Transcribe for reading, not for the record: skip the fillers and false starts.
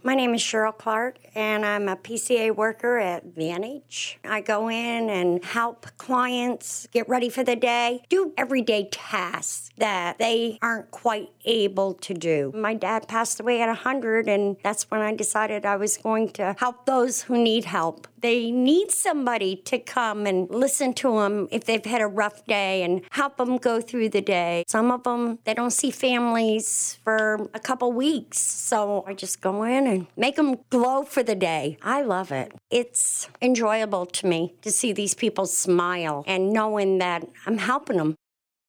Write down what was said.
My name is Cheryl Clark, and I'm a PCA worker at VNH. I go in and help clients get ready for the day, do everyday tasks that they aren't quite able to do. My dad passed away at 100, and that's when I decided I was going to help those who need help. They need somebody to come and listen to them if they've had a rough day and help them go through the day. Some of them, they don't see families for a couple weeks, so I just go in and make them glow for the day. I love it. It's enjoyable to me to see these people smile and knowing that I'm helping them.